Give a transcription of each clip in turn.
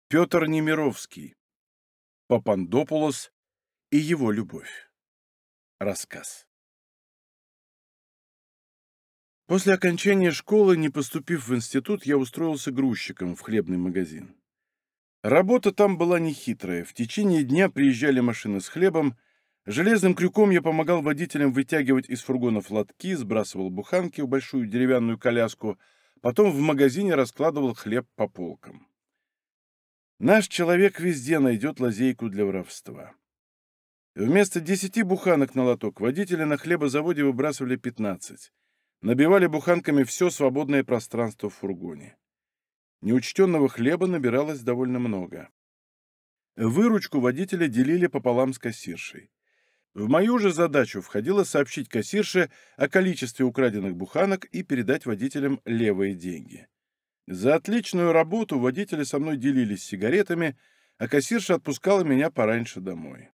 Петр Немировский. Папандопулос и его любовь. Рассказ. После окончания школы, не поступив в институт, я устроился грузчиком в хлебный магазин. Работа там была нехитрая. В течение дня приезжали машины с хлебом. Железным крюком я помогал водителям вытягивать из фургонов лотки, сбрасывал буханки в большую деревянную коляску, потом в магазине раскладывал хлеб по полкам. Наш человек везде найдет лазейку для воровства. Вместо 10 буханок на лоток водители на хлебозаводе выбрасывали 15. Набивали буханками все свободное пространство в фургоне. Неучтенного хлеба набиралось довольно много. Выручку водители делили пополам с кассиршей. В мою же задачу входило сообщить кассирше о количестве украденных буханок и передать водителям левые деньги. За отличную работу водители со мной делились сигаретами, а кассирша отпускала меня пораньше домой.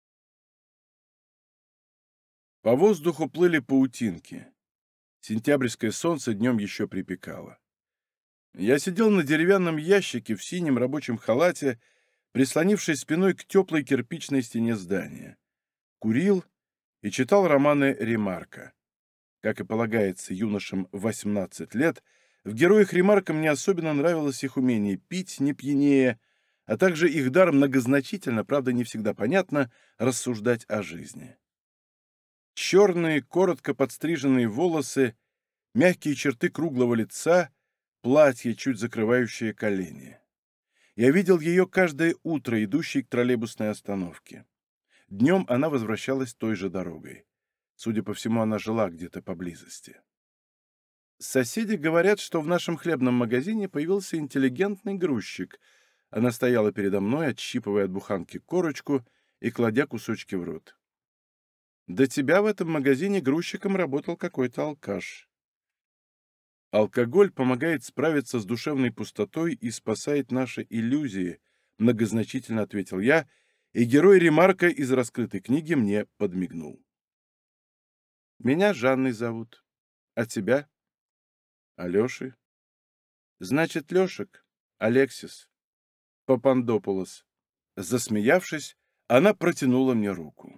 По воздуху плыли паутинки. Сентябрьское солнце днем еще припекало. Я сидел на деревянном ящике в синем рабочем халате, прислонившись спиной к теплой кирпичной стене здания. Курил и читал романы Ремарка. Как и полагается юношам в 18 лет, в героях Ремарка мне особенно нравилось их умение пить, не пьянее, а также их дар многозначительно, правда не всегда понятно, рассуждать о жизни. Черные, коротко подстриженные волосы, мягкие черты круглого лица, платье, чуть закрывающее колени. Я видел ее каждое утро, идущей к троллейбусной остановке. Днем она возвращалась той же дорогой. Судя по всему, она жила где-то поблизости. Соседи говорят, что в нашем хлебном магазине появился интеллигентный грузчик. Она стояла передо мной, отщипывая от буханки корочку и кладя кусочки в рот. До тебя в этом магазине грузчиком работал какой-то алкаш. Алкоголь помогает справиться с душевной пустотой и спасает наши иллюзии, многозначительно ответил я, и герой Ремарка из раскрытой книги мне подмигнул. Меня Жанной зовут. А тебя? Алешей. Значит, Лешек. Алексис. Папандопулос. Засмеявшись, она протянула мне руку.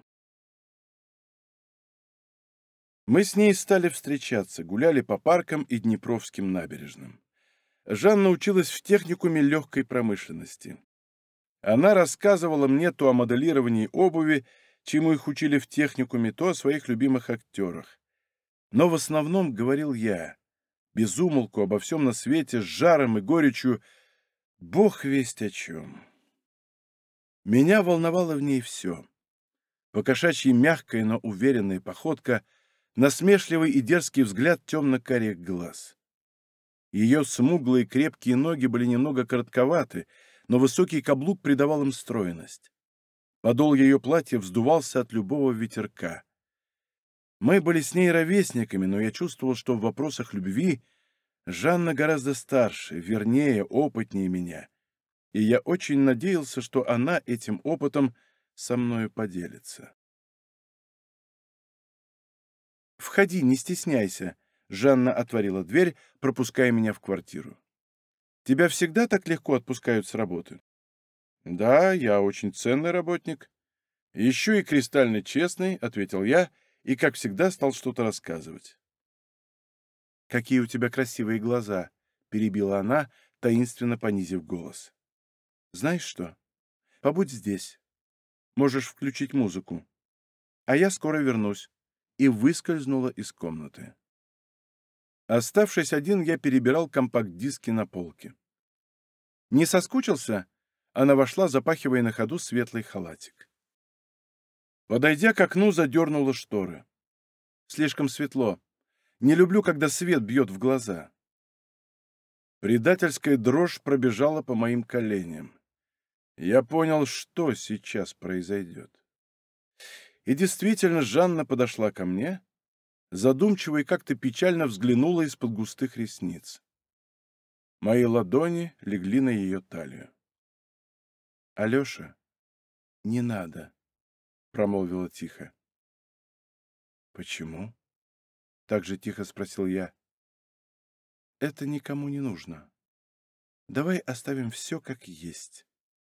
Мы с ней стали встречаться, гуляли по паркам и Днепровским набережным. Жанна училась в техникуме легкой промышленности. Она рассказывала мне то о моделировании обуви, чему их учили в техникуме, то о своих любимых актерах. Но в основном говорил я, без умолку обо всем на свете, с жаром и горечью, бог весть о чем. Меня волновало в ней все. Покошачьи мягкая, но уверенная походка, насмешливый и дерзкий взгляд темно-карих глаз. Ее смуглые крепкие ноги были немного коротковаты, но высокий каблук придавал им стройность. Подол ее платья вздувался от любого ветерка. Мы были с ней ровесниками, но я чувствовал, что в вопросах любви Жанна гораздо старше, вернее, опытнее меня, и я очень надеялся, что она этим опытом со мною поделится. «Входи, не стесняйся», — Жанна отворила дверь, пропуская меня в квартиру. «Тебя всегда так легко отпускают с работы?» «Да, я очень ценный работник. Еще и кристально честный», — ответил я, и, как всегда, стал что-то рассказывать. «Какие у тебя красивые глаза!» — перебила она, таинственно понизив голос. «Знаешь что? Побудь здесь. Можешь включить музыку. А я скоро вернусь». И выскользнула из комнаты. Оставшись один, я перебирал компакт-диски на полке. «Не соскучился?» Она вошла, запахивая на ходу светлый халатик. Подойдя к окну, задернула шторы. «Слишком светло. Не люблю, когда свет бьет в глаза». Предательская дрожь пробежала по моим коленям. Я понял, что сейчас произойдет. И действительно, Жанна подошла ко мне, задумчиво и как-то печально взглянула из-под густых ресниц. Мои ладони легли на ее талию. «Алеша, не надо», — промолвила тихо. «Почему?» — так же тихо спросил я. «Это никому не нужно». Давай оставим все как есть».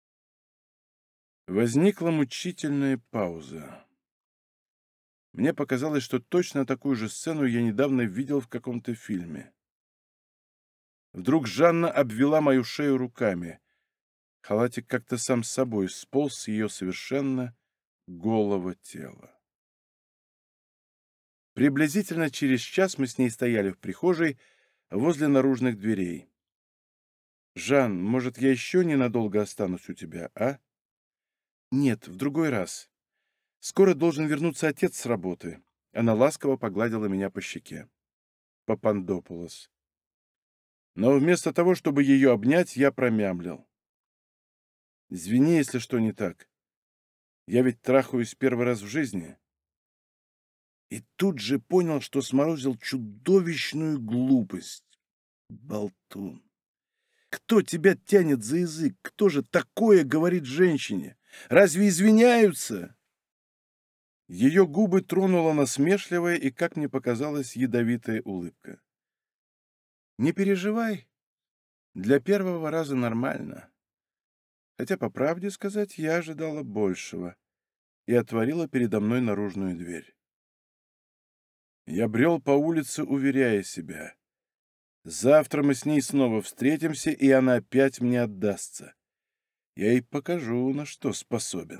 Возникла мучительная пауза. Мне показалось, что точно такую же сцену я недавно видел в каком-то фильме. Вдруг Жанна обвела мою шею руками. Халатик как-то сам с собой сполз с ее совершенно голого тела. Приблизительно через час мы с ней стояли в прихожей возле наружных дверей. «Жан, может, я еще ненадолго останусь у тебя, а?» «Нет, в другой раз. Скоро должен вернуться отец с работы». Она ласково погладила меня по щеке. Папандопулос. Но вместо того, чтобы ее обнять, я промямлил. «Извини, если что не так. Я ведь трахаюсь первый раз в жизни». И тут же понял, что сморозил чудовищную глупость. Болтун. Кто тебя тянет за язык? Кто же такое говорит женщине? Разве извиняются? Ее губы тронула насмешливая и, как мне показалось, ядовитая улыбка. Не переживай. Для первого раза нормально. Хотя, по правде сказать, я ожидала большего. И отворила передо мной наружную дверь. Я брел по улице, уверяя себя. Завтра мы с ней снова встретимся, и она опять мне отдастся. Я ей покажу, на что способен.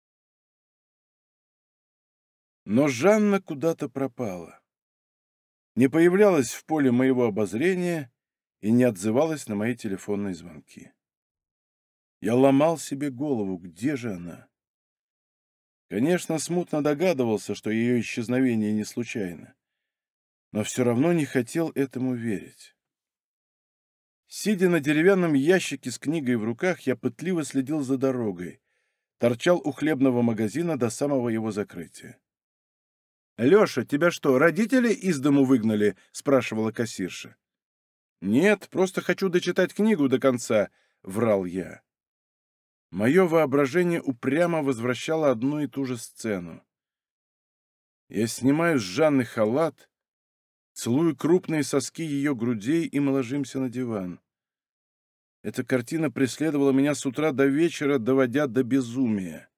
Но Жанна куда-то пропала. Не появлялась в поле моего обозрения и не отзывалась на мои телефонные звонки. Я ломал себе голову, где же она? Конечно, смутно догадывался, что ее исчезновение не случайно, но все равно не хотел этому верить. Сидя на деревянном ящике с книгой в руках, я пытливо следил за дорогой, торчал у хлебного магазина до самого его закрытия. «Леша, тебя что, родители из дому выгнали?» — спрашивала кассирша. «Нет, просто хочу дочитать книгу до конца», — врал я. Мое воображение упрямо возвращало одну и ту же сцену. Я снимаю с Жанны халат, целую крупные соски ее грудей, и мы ложимся на диван. Эта картина преследовала меня с утра до вечера, доводя до безумия.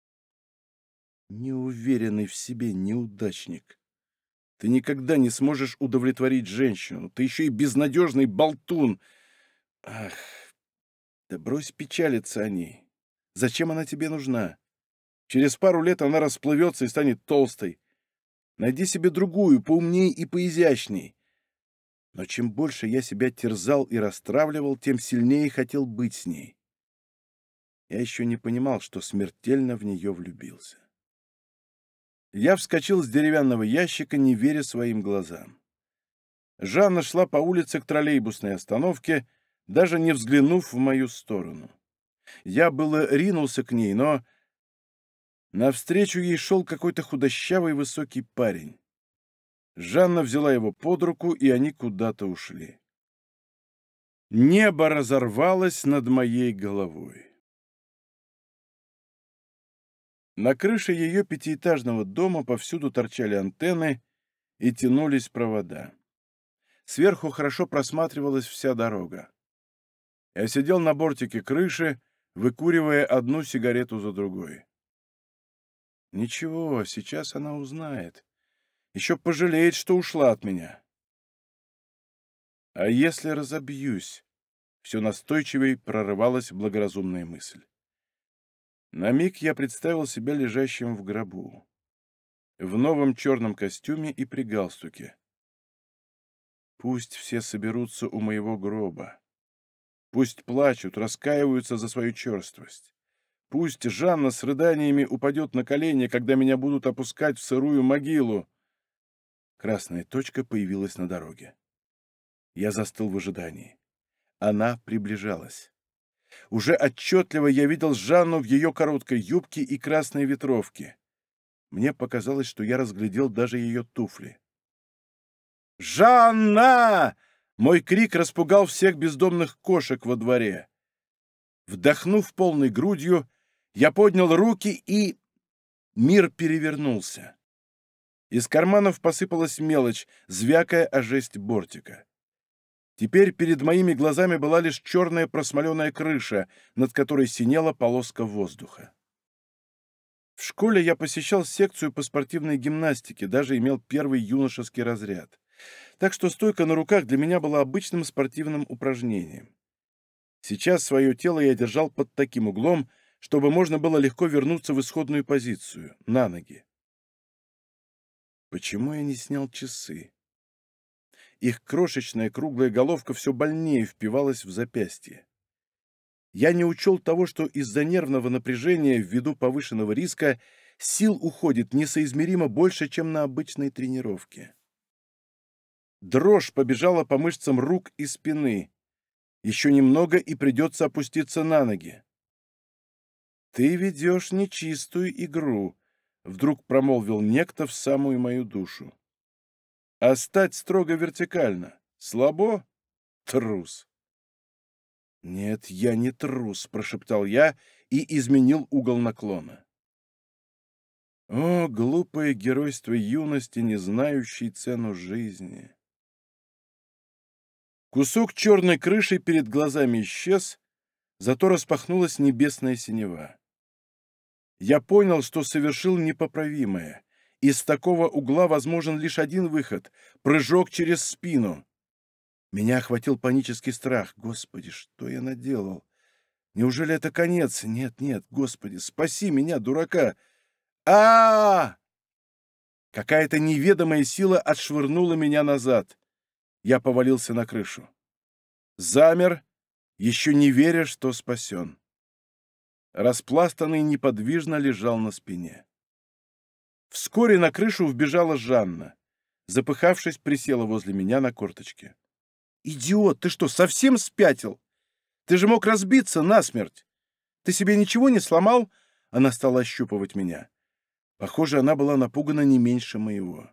Неуверенный в себе неудачник. Ты никогда не сможешь удовлетворить женщину. Ты еще и безнадежный болтун. Ах, да брось печалиться о ней. Зачем она тебе нужна? Через пару лет она расплывется и станет толстой. Найди себе другую, поумней и поизящней. Но чем больше я себя терзал и расстравливал, тем сильнее хотел быть с ней. Я еще не понимал, что смертельно в нее влюбился. Я вскочил с деревянного ящика, не веря своим глазам. Жанна шла по улице к троллейбусной остановке, даже не взглянув в мою сторону. Я было ринулся к ней, но навстречу ей шел какой-то худощавый высокий парень. Жанна взяла его под руку, и они куда-то ушли. Небо разорвалось над моей головой. На крыше ее пятиэтажного дома повсюду торчали антенны и тянулись провода. Сверху хорошо просматривалась вся дорога. Я сидел на бортике крыши, выкуривая одну сигарету за другой. Ничего, сейчас она узнает. Еще пожалеет, что ушла от меня. А если разобьюсь? Все настойчивей прорывалась благоразумная мысль. На миг я представил себя лежащим в гробу, в новом черном костюме и при галстуке. Пусть все соберутся у моего гроба. Пусть плачут, раскаиваются за свою черствость. Пусть Жанна с рыданиями упадет на колени, когда меня будут опускать в сырую могилу. Красная точка появилась на дороге. Я застыл в ожидании. Она приближалась. Уже отчетливо я видел Жанну в ее короткой юбке и красной ветровке. Мне показалось, что я разглядел даже ее туфли. «Жанна!» Мой крик распугал всех бездомных кошек во дворе. Вдохнув полной грудью, я поднял руки, и мир перевернулся. Из карманов посыпалась мелочь, звякая о жесть бортика. Теперь перед моими глазами была лишь черная просмоленная крыша, над которой синела полоска воздуха. В школе я посещал секцию по спортивной гимнастике, даже имел первый юношеский разряд. Так что стойка на руках для меня была обычным спортивным упражнением. Сейчас свое тело я держал под таким углом, чтобы можно было легко вернуться в исходную позицию, на ноги. Почему я не снял часы? Их крошечная круглая головка все больнее впивалась в запястье. Я не учел того, что из-за нервного напряжения ввиду повышенного риска сил уходит несоизмеримо больше, чем на обычной тренировке. Дрожь побежала по мышцам рук и спины. Еще немного, и придется опуститься на ноги. «Ты ведешь нечистую игру», — вдруг промолвил некто в самую мою душу. «А стать строго вертикально слабо? Трус!» «Нет, я не трус», — прошептал я и изменил угол наклона. О, глупое геройство юности, не знающей цену жизни! Кусок черной крыши перед глазами исчез, зато распахнулась небесная синева. Я понял, что совершил непоправимое. Из такого угла возможен лишь один выход — прыжок через спину. Меня охватил панический страх. Господи, что я наделал? Неужели это конец? Нет, нет, Господи, спаси меня, дурака! А! Какая-то неведомая сила отшвырнула меня назад. Я повалился на крышу. Замер, еще не веря, что спасен. Распластанный неподвижно лежал на спине. Вскоре на крышу вбежала Жанна. Запыхавшись, присела возле меня на корточке. «Идиот, ты что, совсем спятил? Ты же мог разбиться насмерть! Ты себе ничего не сломал?» Она стала ощупывать меня. Похоже, она была напугана не меньше моего.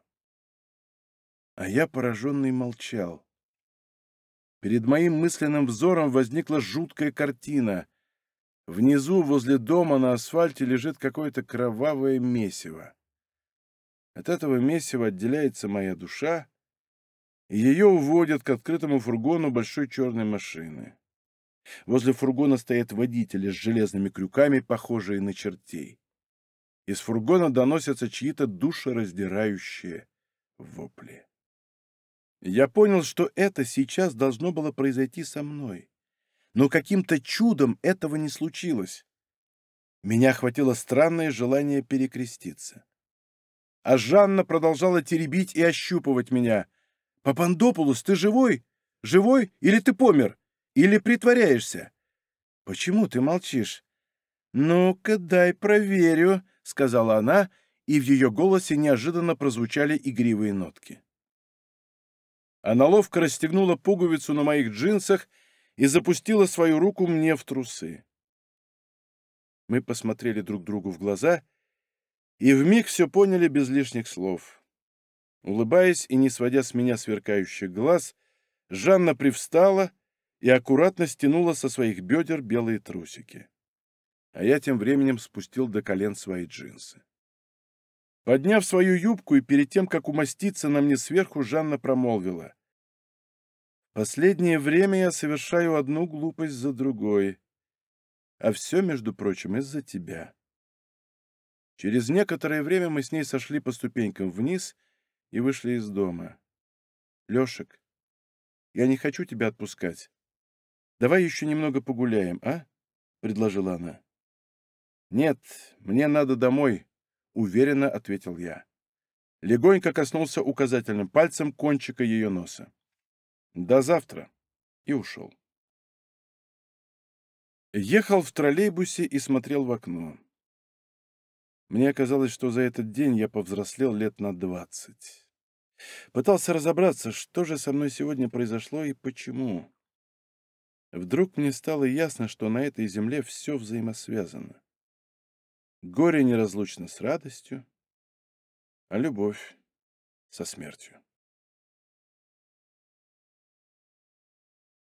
А я, пораженный, молчал. Перед моим мысленным взором возникла жуткая картина. Внизу, возле дома, на асфальте лежит какое-то кровавое месиво. От этого месива отделяется моя душа, и ее уводят к открытому фургону большой черной машины. Возле фургона стоят водители с железными крюками, похожие на чертей. Из фургона доносятся чьи-то душераздирающие вопли. Я понял, что это сейчас должно было произойти со мной. Но каким-то чудом этого не случилось. Меня охватило странное желание перекреститься. А Жанна продолжала теребить и ощупывать меня. «Папандопулос, ты живой? Живой? Или ты помер? Или притворяешься? Почему ты молчишь?» «Ну-ка, дай проверю», — сказала она, и в ее голосе неожиданно прозвучали игривые нотки. Она ловко расстегнула пуговицу на моих джинсах и запустила свою руку мне в трусы. Мы посмотрели друг другу в глаза и вмиг все поняли без лишних слов. Улыбаясь и не сводя с меня сверкающих глаз, Жанна привстала и аккуратно стянула со своих бедер белые трусики. А я тем временем спустил до колен свои джинсы. Подняв свою юбку и перед тем, как умоститься на мне сверху, Жанна промолвила: «Последнее время я совершаю одну глупость за другой, а все, между прочим, из-за тебя». Через некоторое время мы с ней сошли по ступенькам вниз и вышли из дома. «Лешек, я не хочу тебя отпускать. Давай еще немного погуляем, а?» — предложила она. «Нет, мне надо домой», — уверенно ответил я. Легонько коснулся указательным пальцем кончика ее носа. «До завтра», и ушел. Ехал в троллейбусе и смотрел в окно. Мне казалось, что за этот день я повзрослел лет на 20. Пытался разобраться, что же со мной сегодня произошло и почему. Вдруг мне стало ясно, что на этой земле все взаимосвязано. Горе неразлучно с радостью, а любовь со смертью.